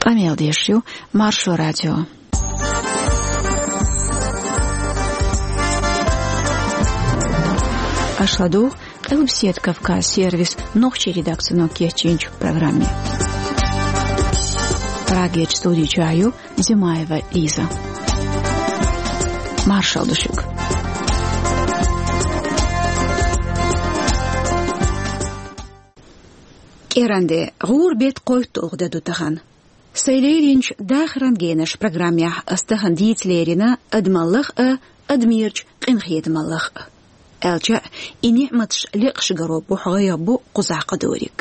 Памелдешью Маршу радио. Ашладу Элбсет Кавказ сервис ногче редакцию Кечинч в программе. Рагеч студию чаю Зимаева Лиза. Маршал Душик. Керанде гурбет койт огда дутаган. Сейлеринч дахран генеш программе астахан дитлерина адмаллах адмирч qinxiyetmallah. Elçe inihmatş liqşgaro bu haya bu quzaqa dorik.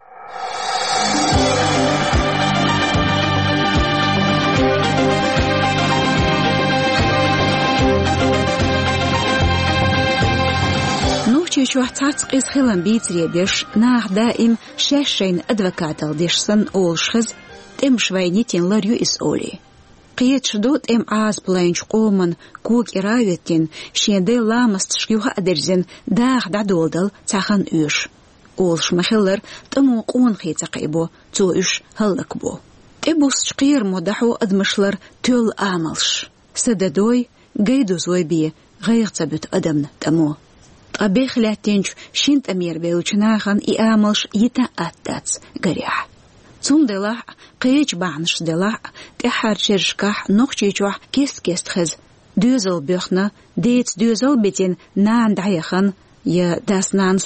Nuhçi şu tsartsqis xilan bitredish nah daim sheshin advokatal dishsan olshkhiz tem shvaynitinlar yu isoli. Qiyetşdut em az planç qoman kuk iravetin şende lamast şyuha aderzin dağ dadoldal tsaxan üş. Olş mahillar tamu qon xitsaqaybo tu üş halakbo. Tebus çqir modahu admışlar töl amalş. Sadadoy gaydu zoybi gayqtsabut adamna tamu. Tabixlatinch shint amir belchnaxan I amalş yita attats garih. Цунделах qeech baanish delah tehar chershkah noqchichwah kest khiz düzel bökhna deets düzel betin nan dayakhan ya dasnans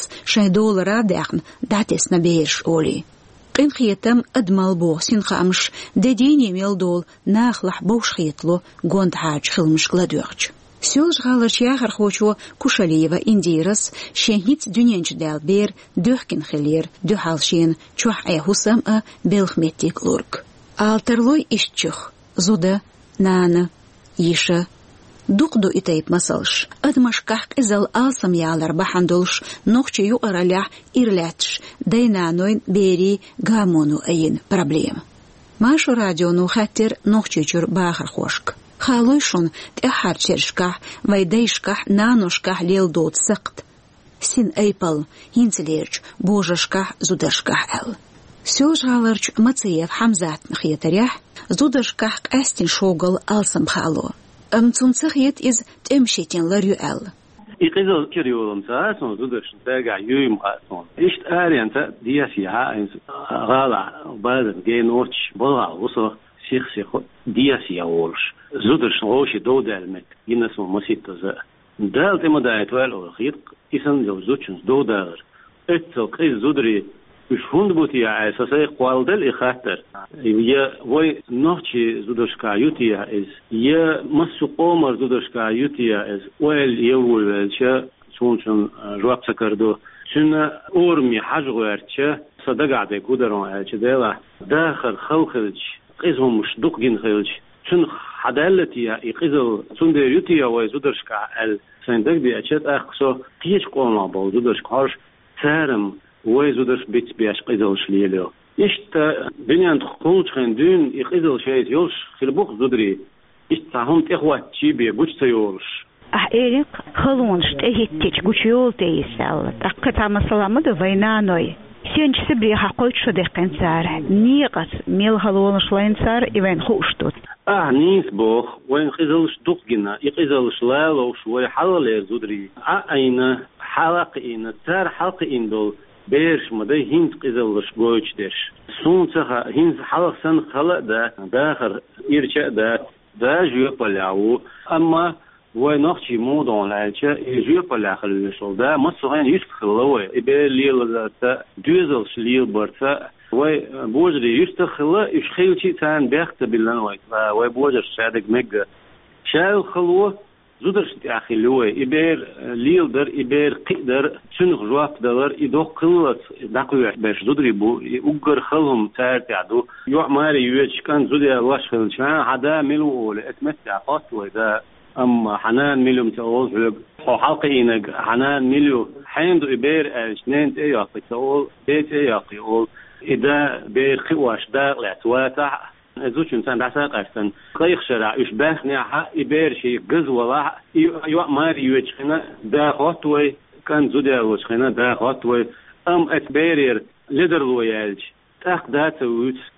$6 daqn datesna beesh oli qinqiyatam admal bo sin khamsh dedini meldol nakhlah bosh khitlo gond haj khilmish gladyoch Сёж галыш яхар хочо Кушалиева Индирас шенхиц дюненч далбер дөхкин хилер дөхалшин чух айхусам белхметтик лурк. Алтерлой ишчух зуда нана иша дуқду итайп масалш. Адмашках изал алсам ялар бахандолш нохче юаралях ирлятш дайнанойн бери гамону айин проблем. Машу радиону хаттер нохче чур бахар хошк. Халойшун tehar chershkah vaydayshkah nanoshkah leldot saqt sin aypal hinzlerch bojashkah zudashkah el Сёжгаларч Мацеев Хамзат нахиятарях зудашках qastin shogal alsam khalo amtsuntsakhet iz temshetinlar yuel İqizol kiriyolumsa son zudashn daga yuyum qason ist arianta diasiha ins gala bazen genorch bola uso Сих диасия олш. Зудерш оши доуделмек. Гиннес моситоза. Дал тема дает вел хит. Исан зучун доудалер. Этцо киз зудри уж хундбутия асасай qwaldel ихатер. Я вой ночи зудершка ютия из. Я массу qomar зудершка ютия из. Wel yevulcha чунчун жвапсакардо. Шуна орми хажгуерча садагade gudaron elchedela. Дахар халхилч قيزهم مش دوق جين خيلش شن حدالتي يقيزل سندريوتي أو زودرشكا السندق دي أشياء أخصو قيش قوما بو زودرشكاش سارم وزودرش بيت بيش قيزلش ليلو إشت بنيان تقولش خندون يقيزل شيء يولش خلبوق زودري إشت هم تخوات شيبي بوش تيولش إيريق خلونش تهيتش بوشيول تيسال أقطع مسلامة دو فينانوي Сенч себе хакойт шо дехкенцар. Нигас мел халонш ленцар ивен хуштут. نيس بوخ وين خزلش دقنا يقزلش لالو شوي حلال زودري أين حلق إن تار حلق إن دول بيرش مدى هند قزلش بوش ديش سون سخا هند حلق سن خلق دا داخر إرشاء دا جيو بلاو أما وين نخشي مودون لالشة جيو بلا خلوشل دا مصرين يشتخلوه إبه ليل تا دوزلش ليل برتا وي بوجري يشتخلا يشخيلشي تان بيخت بالنوي وي بوجر شادق مج شال خلوه زودرش تأخلوه إبير ليل در إبير قدر شنخ جواب دلر إدوق قلت دقيق باش زودري بو يوجر خلهم تار تعدو يعمر يوجش كان زودي واش خلشان حدا ملو لأتمتع قصوى ده أما حنان مليو متأول حلقي إنك حنان مليو حين دو إبير اثنين تياقي تقول بيت تياقي أول إذا بير خواش داق لعتواتع زوج إنسان دعساق أفتن قيخ شرع إشباه نيحة إبير شيء قز ولا يوق ماري يوجخنا دا خطوي كان زودي وجخنا دا خطوي أم أتبيرير لدر لويالج تاق داتا ويت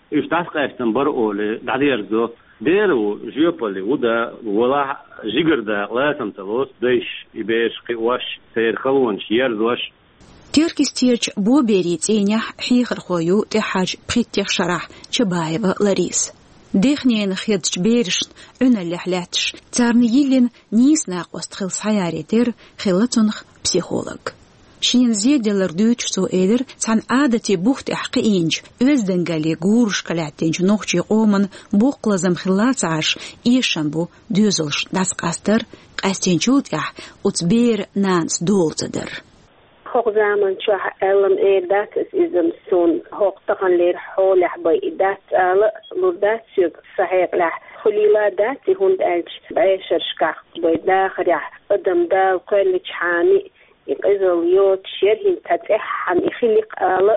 يفتح قاستن برؤولي دعيرزو ديرو جيوبولي ودا ولا جيجردا لا تنتلوس ديش يبيش قواش سير خلونش يرزوش تيركستيرج بو بيريت إنيح حيخر خويو تحاج بخيتيخ شرح تبايبا لاريس ديخنين خيدش بيرش أنا اللي حلاتش تارني يلين نيس ناقوست خلص حياري تير خلطنخ بسيخولوج شين زيد لردوش سو إيدر تان عادتي بوخت إحقي إنج وزدنغالي غورش كالعتينج نوخجي قومن بوق لازم خلات عاش إيشان بو دوزلش داس قاستر قاستينجوت يح وتبير نانس دول تدر hoog zaman chwa elam dat is soon hoog tagan leer holig by dat dat sug saheg la khulila dat hund elch baisher skach by dakhra adam da college hani يقزل يوت شرهن تتحن يخلق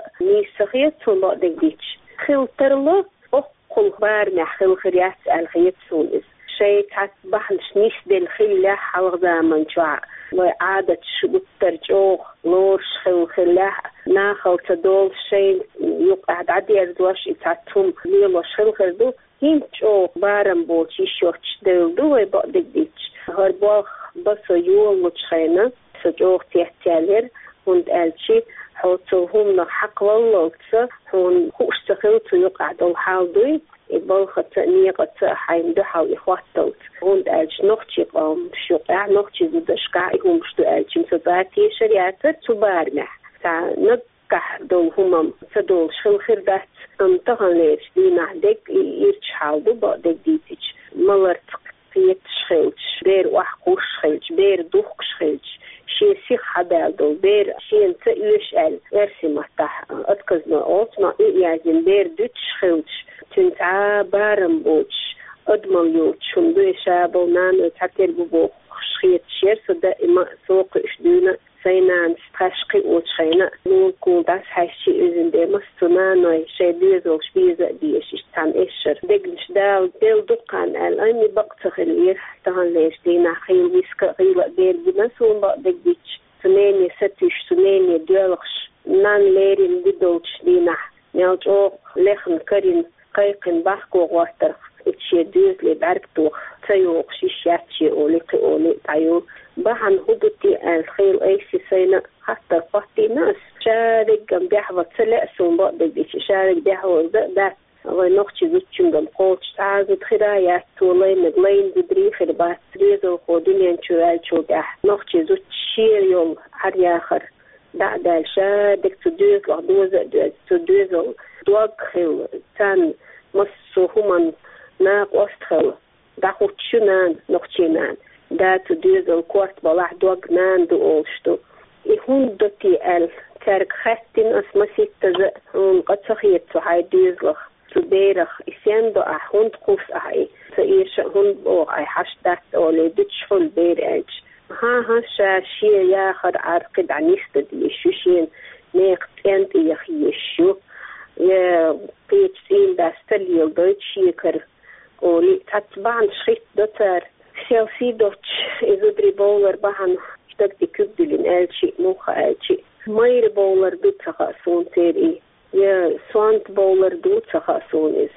نيسخيت صلى دقيتش خل ترلا أقل بارنا خل خريات الخيط سونس شيء تتبحنش نيس دل خلا حلق زمن شوع وعادة شبط ترجوخ لورش خلا ناخل تدول شيء يقعد عدي أردواش يتعتهم ليلوش خردو هنجو بارم بوشي شوش دلدو ويبق دقيتش هربوخ بسو يول متشخينا سجوخ تيحتالر هند ألشي حوتوهم نحق والله هون خوش تخلطو يقعد الحالدوي يبالخة تأنيقة حيم دحاو إخواتوت هند ألش نوختي قام شقع نوختي زدشقع هم شتو ألشي مصداتي شريعة تبارمح تا نقح دول همم تدول شخل خردات انتغن ليش دينا ديك يرش حالدو بقدك ديتش ملرتق فيت شخلش بير وحقوش شخلش بير دوخ شخلش شيء سيخ حدادو بير شيء تأيش ارسي مفتح اتكزنا اوتنا ايازن بير دوتش خلش تنتعا بارم بوتش ادمال يوتش هندو شابو نانو تحتير ببو خشخيت شير صدا اما سوق اشدونا سينان ستخشقي اوتشخينا نونكو داس حيشي ازن دي مستنانوي شي بيزو شبيزا ديش اشتان اشر دقلش داو ديل دقان الاني بقتخ الوير تهان ليش دينا خيل ويسكا غيلا بير بنسون بقدك ديش سنيني ستش سنيني ديالخش نان ليرين بدوش دينا نيالج اوق لخن كرين قيقن باحكو غواترخ اتشي دوز لي بعركتوخ تيوق شيشاتشي اوليقي اولي تايو بحن هدوتي الخيل ايسي سينا حتى فاتي ناس شارك جنب بيحوى تسلقسون بقدك ديش شارك بيحوى دات ونوختي زوتشن جنب قوتش تعازد خرايات طولين مدلين بدري خربات ريزو خودنين شوال شوقح نوختي زوتشير يوم عرياخر دعدال شادك تدوز لغدوزة تدوزو دوغ خيل تان مصو همان ناق وستخل داخوت شنان نوختينان دا تدوزو كورت بلاح دوغ نان دو أولشتو يهون دوتي كارك خاتين اسمسيت تزق هون قد سخيت سحاي دوزلخ تبيرخ إسيان دو أحون تقوس أحي سئيرش هون بوغ أي حشدات أولي دتشفل بيرعج ها شاشي ياخد عرقد عنيستد يشوشين نيقت انت يخيشو يا قيتسين داستليل دوتشيكر أولي تتبعن شخيط دوتر سيلسي دوتش إذا دري بولر بحن شتك دي كبدلين ألشي موخا ألشي ماير بولر دوتخا سون تيري يا سوانت بولر دوتخا سون إز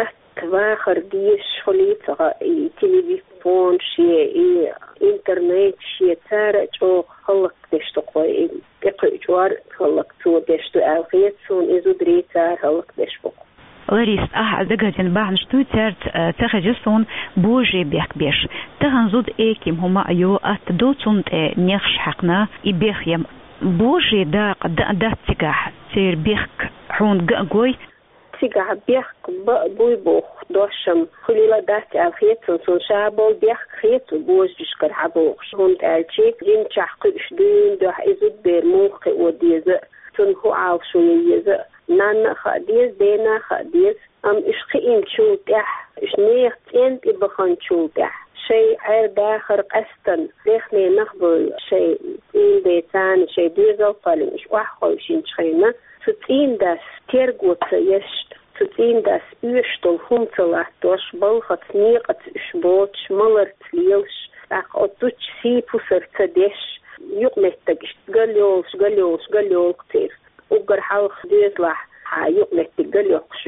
واخر ديش خليتها تلفزيون شيء انترنت شيء تارج او خلق دشتو قوي اقجوار خلق تو دشتو الخيت سون ازو دريتار خلق دشبو لاريس دقاجن باعن شتو تارت تخجسون بوجي بيك بيش تغنزود ايكيم هما ايو اتدوتون نيخش حقنا يبيخ يم بوجي دا قد تقاح تير بيخك حون قوي تيجا بيخ بوي بوخ دوشم خليلا دات الخيط سون شابول بيخ خيط بوج بشكر حبوخ شون تالشي جين شحق اشدين دوح ازود بيرموخ وديزة تون هو عاو شوية نانا خاديز دينا خاديز ام اشخين شو تح اشنيخ تنت ابخان شو تح شيء عير داخر قستن ليخني نخبل شيء تين بيتان شيء ديزل فالي مش واحد شين شخينا تين داس تيرغوت يشت تين داس يشتل همتلا دوش بلخت نيقت شبوتش ملرت ليلش اخ اتوش سيبو سرتدش يقمتك قليول كتير وقر حالخ ديزلح يقمتك قليوقشك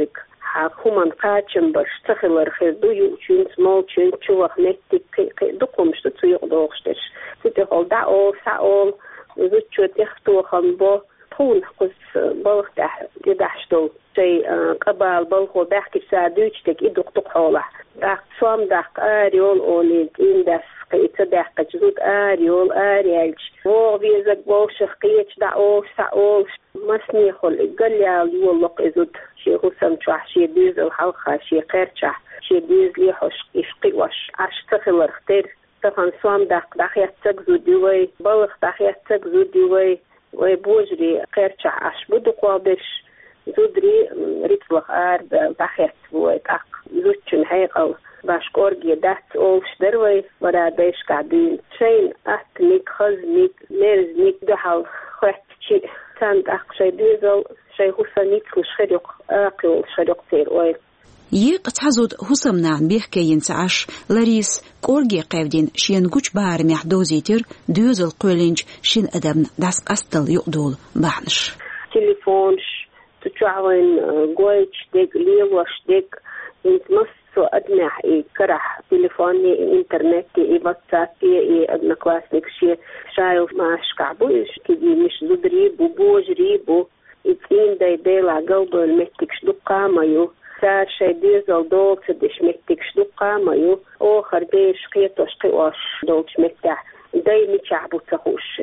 حكومن قاچم باش تخلر خدو يوچون سمول چون چوخ نتك دقوم شتو يقدوشتش تتقول دا او ساول زوچو تختو خنبو طول قص بلختح يدحشتو شيء قبال بلخو بحكي سادوچتك يدق حوله داق صام داق آريول أولي إن داس قيت داق جزود آريول آريالج وو بيزك بوشخ قيتش داقو ساول مسني خل قال يا يولق إزود شي حسن شح شي بيز الحلقة شي قرشح شي بيز لي حش إفقي وش عشتخل اختير تفن صام داق يتك زودي بلخ داق يتك زودي ويبوجري قرشح عش بدو قابش زودري ريتلخ آرد داخيت ويتاق زوجن هيقل باشكورجي دات أولش دروي ورا بيش قاعدين شين أتنيك خزنيك ميرزنيك دحال خواتشي تاند أق شي ديزل شي حسنيك لشخريق آقل شريق تير ويل تحزود حسمنان بيحكي ينسعش لاريس كورجي قاودين شين قوش بار محدوزيتر دوزل قولينج شين أدبن داس قستل يقدول بعنش تليفونش تشعوين قويش ديك ليوش ديك انت مصو أدنح كرح تليفوني انترنتي واتسابي أدنى كواسنك شايف ما أشكعبوش كدي مش زدريبو بوجريبو اتين دايلا قلبو المتكش دقا مايو سار شي ديزل دولت ديش متكش دقا مايو اوخر ديش قيتوش قيوش دولت متح داي متشعبو تخوش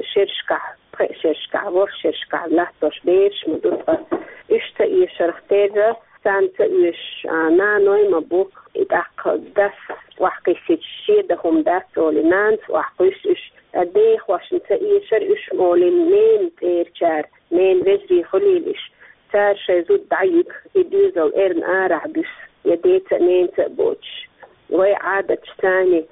شرشكع ورشرشكع لحتوش بيش مدوطة اشتا ايش رختيجة سانتا ايش نانوي مبوك اتاق داس وحقي سيتشي دهم داس اولي نانس وحقيش اش اديخ واشنتا ايشر اش مولي نين تيرشار نين وزري خليلش سار شيزود دعيق يدوزل ارن آرع بس يديتا نين تقبوش وي عادة تاني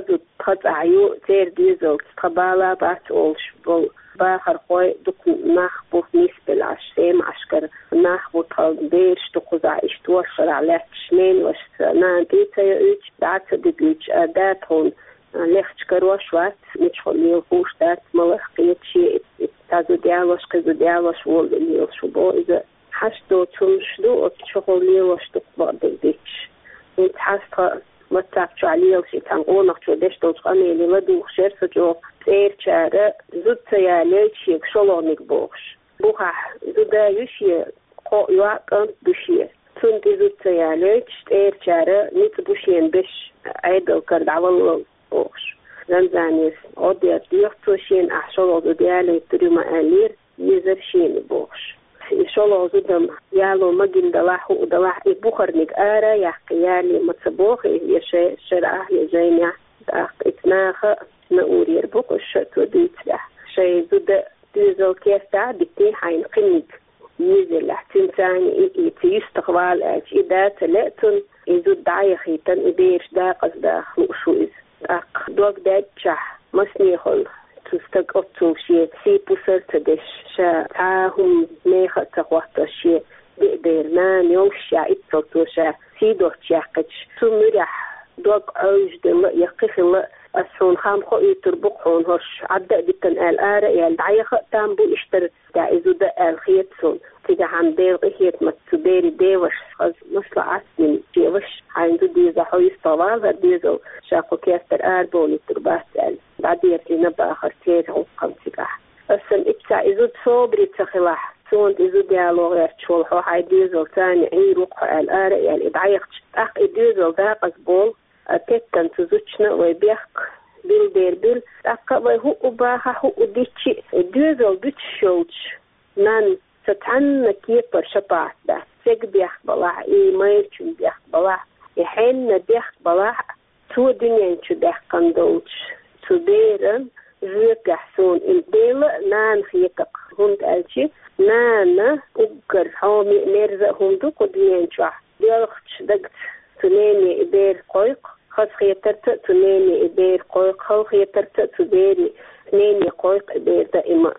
تخذ عيو تير ديزل تقبالا بات اولش بول باخر خوي دك ناخبو نسبة عشرين عشكر ناخبو تقبيرش تقوزع اشتوشر على شنين وش نانتيتا يوش دعتا دقيش داتهم ليختش كروش وات نتشخل ليلفوش دات ملخ قيتشي تازو ديالوش قزو ديالوش وول ليلشو بو إذا حشدو تمشدو وتشخل ليلوش تقبع دقيش انت حاسطة متاكشو عليل شي تنقونق شو ديش دوشقاني اللي لدوخ شيرسو جو تير شارة زود سياليش يكشلونيك بوخش بوخح زودا يوشي قو يواقن بوشي تنتي زود سياليش تير شارة نيت بوشين بش عيدل كرد عوال بوخش زنزانيس عودي اتليختو شين احشلو دو ديالي تريما الير يزر شين بوخش يشلو زودم يالو مجن دلاحو ودلاح بوخرنيك آرا يحكيالي متصبوخ يشي شرعه يجينيا داخت اتناخ نقوري يربوك الشتو ديتلح شي زود دوزل كيسا بتي حين قنيك يزل لحتين تاني يستقبال اج إذا تلقتن يزود دايخيتن إبيش داقز داخل وشويز داق دوك دادشح مسنيخل تستق أطول شيء سيبو سرتدش شا تاهم ميخة تقوات شيء بقدرنان يوشع إتصلتو شا سيدوه تشاقش سمرح دوك عوج دل يقفل أسهون خام خو يتربقون هش عدق بتن الآرة يالدعيخ تامبو اشتر دائزو دا الخيطسون تيجا عم دير إخيط متسوديري ديوش خز مصلع عسن جيوش عندو ديزا حوي الصوال ديزو شاقو كيستر آربوني ترباس بعدير لنبا آخر تير عن قمتك أسن إبتع إزود صوبري تخلاح سوند إزود ديالوغ يرتشول حو حي ديزو تاني عيروق الآرة يالدعيخش أخ إديزو داقز بول أتكن تزوجنا ويبيخ بيل أكا وهو أباها هو ديتشي دوزل ديتشولش نان ستعنا كيبر شباعت ده سيك بيخ بلاح مايرشون بيخ بلاح يحين بيخ بلاح تو دنيان شو بيخ قندولش تو بيرن زيك يحسون البيل نان خيقق هند ألشي نان أقر حومي نرزق هندوك ودنيان شوح بيخش دقت تنيني إبير قويق خاص خيترت تنيني إبير قويق خو خيترت تبيري تنيني قويق إبير دائما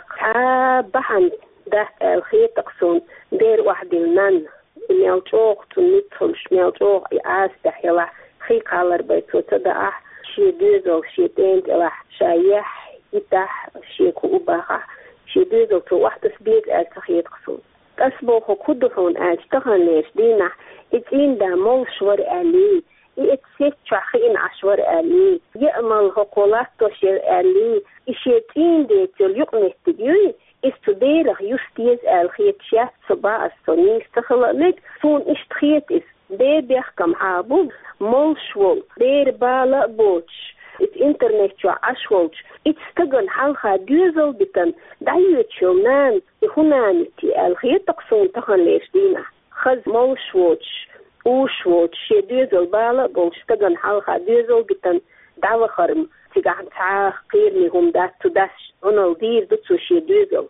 بحن ده الخيط قصون دير واحد النان ميالجوق تنيتهمش ميالجوق يعاس دحيلا خيق على ربيتو تدعه شي دوزو شي دين دلح شايح يتح شي كوباها شي دوزو تو واحد سبيق الخيط قصون أسبوع كدهون أشتغل ليش دينا إتين دا مول شور ألي إتسيت شخين عشور ألي يأمل هقولات تشير ألي إشيتين ديتل يقنه تبيوي استديره يستيز الخيط شاف صباح السنين استخلق سون اشتخيط إس بيبيخ كم عابوب مول شول بير بالا بوتش الانترنت شو عشولش اتستقن حالها دوزل بتن دايوت شومان يخونان تي الخيط تقصون تخن ليش دينا خز مول شوتش وشوتش يدوزل بالا بوش تقن حالها دوزل بتن دعوة خرم تقعد تعاق قيرني هم دات تداش هنا الدير دتسو شي دوزل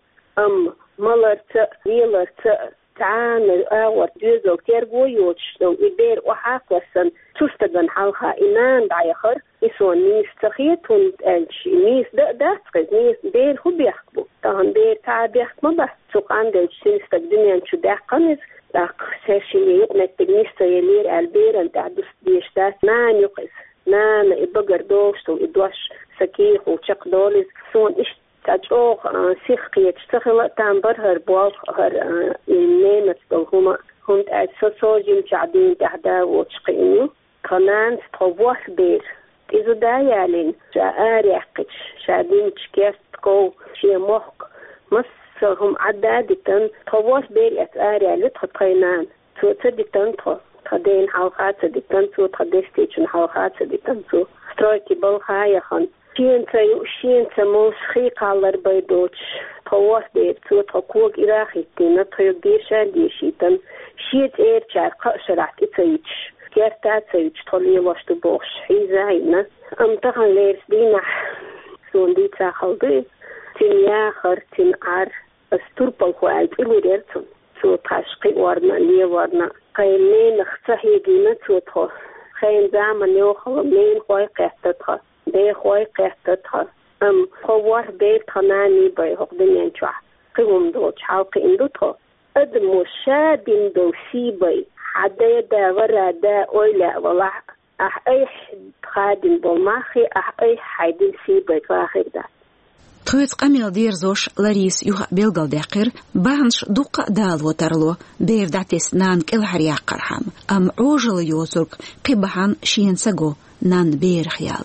ملرت ويلرت تعان أور دوزل تيرغو يوتش لو إبير وحاكوسن تستقن حالها إنان دايخر يسون نيس تخيطون الش نيس دات نيس بير هو بيحكبو تهان بير تعب يحكم بس سوق عندك سنستك دنيا شو داقنز داق سيشي يقنت بنيستا يلير البير أنت عدوس ديشتات نان يقز نان إبقر دوشتو إدوش سكيخ وشق دولز سون إش تجوغ سيخ يتشتغل تنبر هربوغ هر النيمة هما هم أساسوجين شعبين تحدا وشقينو كمان تطوح بير إذا دايالين شاعريقش شادين تشكيستكو شي موق مصرهم عدادتن تطوح بير أساري لتخطينان تو تدتن تخدين حلقات تدتن تو تخدستيشن حلقات تدتن تو سترويكي بالخايخن شين تموس خيق على البيضوش طواف بير تو تقوق إراخي تينا تيوك ديشا ديشيتن شيت إير شار قشرات إتايتش كيرتات سيتش طولي واشتو بوش حيزاينا أمتغن ليرس دينا سون دي تاخل تين ياخر تين عار استربل خوالد إلو ديرتن تو تاشقي ورنا ليه ورنا قيمين اختهي دينا تو تخو خين زامن يوخل مين خوي قيحتتها بي خوي قيحتتها خوار بير تناني بي هقدنين شوح قيوم دوش حالقي اندوتها ادمو شادين دو سيبي حدا دا ورا دا اويلا ولا اي خادم بالماخي اي حيدين سيبي كاخر دا تخويت قميل دير زوش لاريس يوها بيلغل داقر بانش دوقا دال وترلو بير دعتس نان كالحر ياقرحام ام عوجل يوزرق قبحان شين ساقو نان بير خيال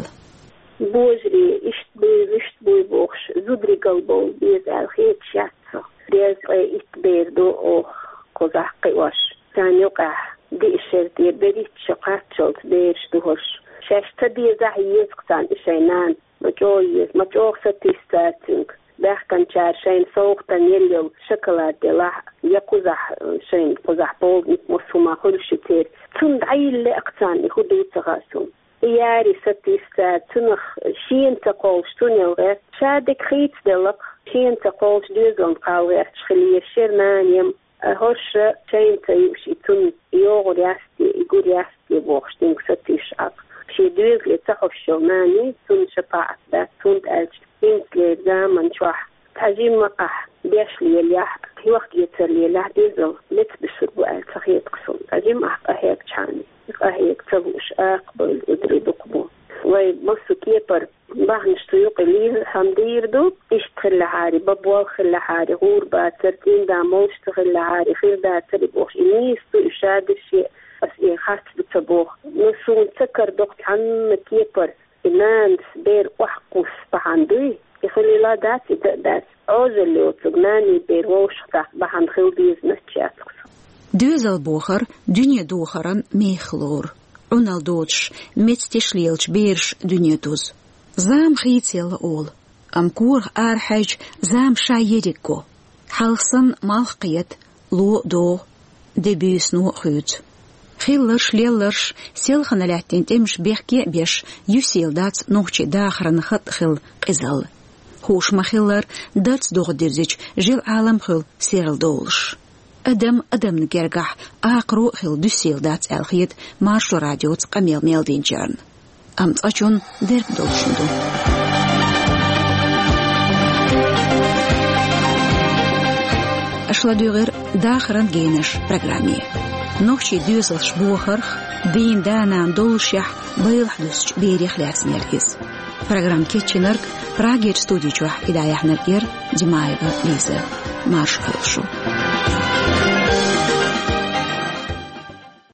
بوجري اشت بوي بوخش زودري قلبو بيز الخيط شاتسو بيز اشت بير دو اوخ قزح قواش تان يوقع دي اشرتي بريت شقات شلت بيرش دوهش شاشتا دي زحيز قطان اشينان مجوغ ستيستاتنك باح كان شار شين سوق تنيليو شكلات دلاح يقزح شين قزح بول مصوما خلشتير تند عيل لأقطان يخدو تغاسون ياري ستيستات تنخ شين تقولش تنيوغير شادك خيت دلق شين تقولش دوزون قاوغير تشخلي الشرنانيم هوش شين تيوشي تن يوغ رياستي يقول رياستي بوغشتنك ستيش أق شي دوزلي تخف شوناني تن شفاعت دا تن تألش إنسلي زامن شوح تحجيم مقح بيش لي الياح في وقت يتر لي الياح ديزل لتبسر بقال تخيط قصون تحجيم أهيك شاني أهيك تبوش أقبل إدري دقبو ومصو كيبر باهنش تيوقي ليه همدير دو اشتغل لحاري بابوال خل لحاري غور باتر تين داموش تغل لحاري خير داتر بوش إنيستو إشاد الشيء بس إيه خاص بتبوخ نسون تكر دقت عن كيبر إنان بير وحقوس بحاندوي يخلي لا داتي دات عوزل اللي وطقناني بير ووشقتاق بحان خيل بيز نتشاتكس دوزل بوخر دنيا دوخران ميخلور عنال دوتش متستشليلش بيرش دنيا دوز زام خيتيل أول أم كور آرحج زام شايريكو حلصن مالقيت لو دو دبيس نو خيوت خيلرش ليلرش سيلخنا لاتين تمش بيحكي بيش يسيل دات نوخشي داخرن خط خل قزل خوش مخيلر دات دوغ ديرزيج جيل عالم خل سيرل دولش أدم نجرجح آقرو خل دوسيل دات الخيط مارشو راديو تقميل ميلدين جارن أم تأجون درب دولشندو أشلا دوغر داخرن جينش برنامي نوخشي دوزل شبوخرخ بين دانان دولشيح بيلحدوش بيريخ لاس ميركز برنامج كيتشنرك براغير ستوديو جوح إداية حنرقير دمايغ ليزا مارش خلشو